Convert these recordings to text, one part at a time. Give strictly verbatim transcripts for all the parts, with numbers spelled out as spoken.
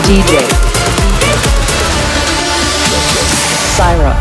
D J Syra.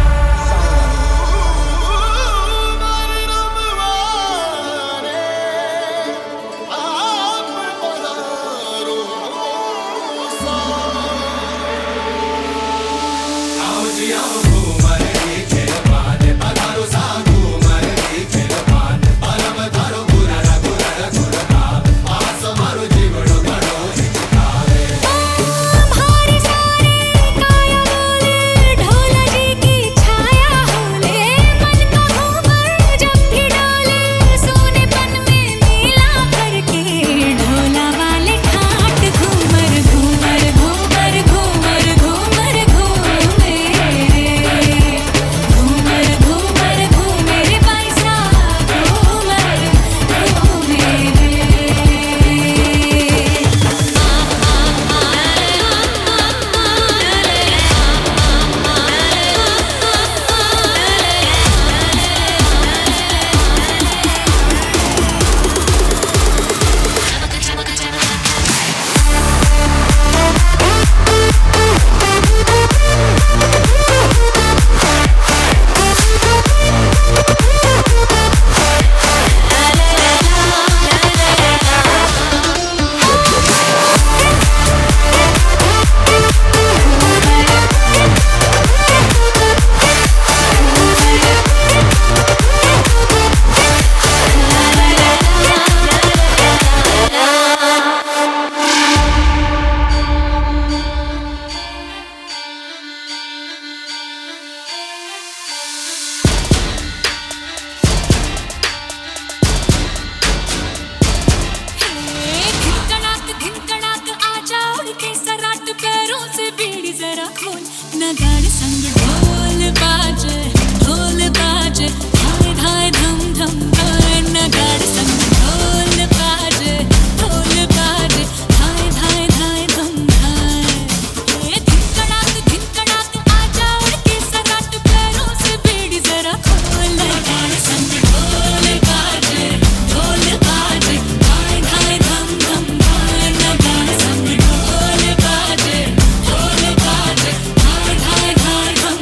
नगाड़े संग ढोल बाजे ढोल बाजे धाय धाय धम धम धाय नगाड़े संग ढोल बाजे ढोल बाजे धाय धाय धाय धम धाय ये धिनकड़ाक धिनकड़ाक आजा उड़ के सराट पैरों से बेड़ी जरा खोल नगाड़े संग ढोल बाजे ढोल बाजे धाय धाय धम धम धाय नगाड़े संग ढोल बाजे ढोल बाजे धाय धाय धाय धम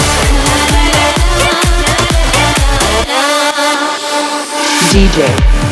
D J